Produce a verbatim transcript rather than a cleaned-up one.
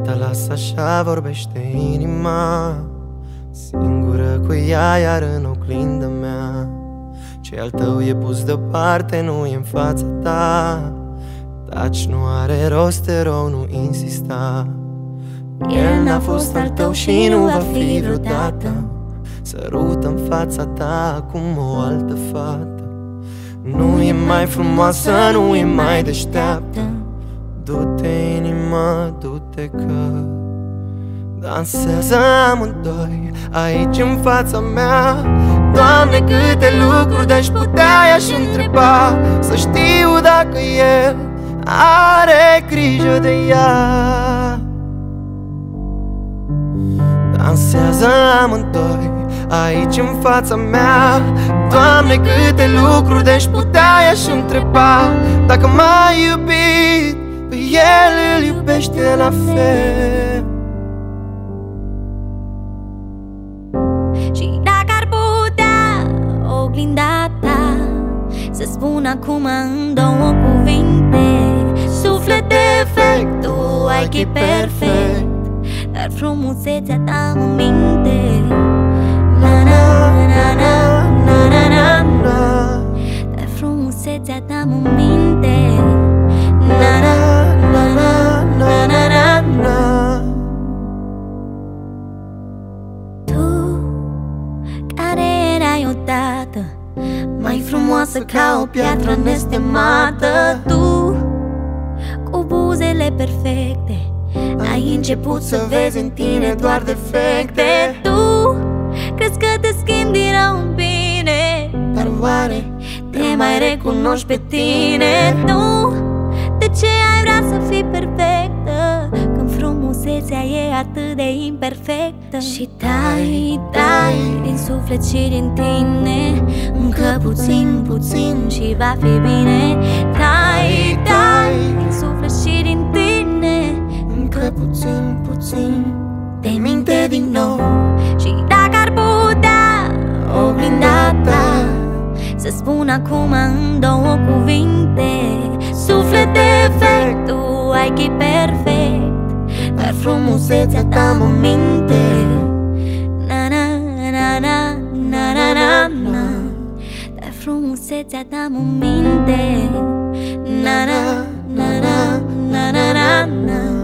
Fata, lasă așa vorbește inima, singură cu ea, iar în oglinda mea ce al tău e pus deoparte, nu e în fața ta. Taci, nu are rost, te rog, nu insista. El n-a fost al tău și nu va fi vreodată. Sărută-n fața ta acum o altă fată. Nu e mai frumoasă, nu e mai deșteaptă. Du-te, inima, du-te că dansează amândoi aici în fața mea. Doamne, câte lucruri de-aș putea i-aș întreba, să știu dacă El are grijă de ea. Dansează amândoi aici în fața mea. Doamne, câte lucruri de-aș putea i-aș întreba, dacă m-a iubit, pe El îl iubește la fel. Și dacă ar putea oglinda ta să spun acum în două cuvinte, suflet defect, tu ai chip perfect, dar frumusețea ta mă minte. Na na na na na na na na, dar frumusețea ta mă minte. Na na na na na na na na. Tu care erai odată mai frumoasă ca o piatră nestemată, tu cu buzele perfecte ai început să vezi în tine doar defecte. Tu crezi că te schimbi din rău în bine, dar oare te mai recunoști pe tine? Tu de ce ai vrea să fii perfectă când frumusețea e atât de imperfectă? Și tai, tai din suflet și din tine, încă puțin, puțin și va fi bine. Tai, tai din suflet și din tine, încă puțin, puțin, te minte din nou. Și dacă ar putea oglinda ta să spun acum în două cuvinte, suflet defect, tu ai chip perfect, dar frumusețea ta mă minte. Na na na na na na na na, dar frumusețea ta mă minte. Na na na na na na na na.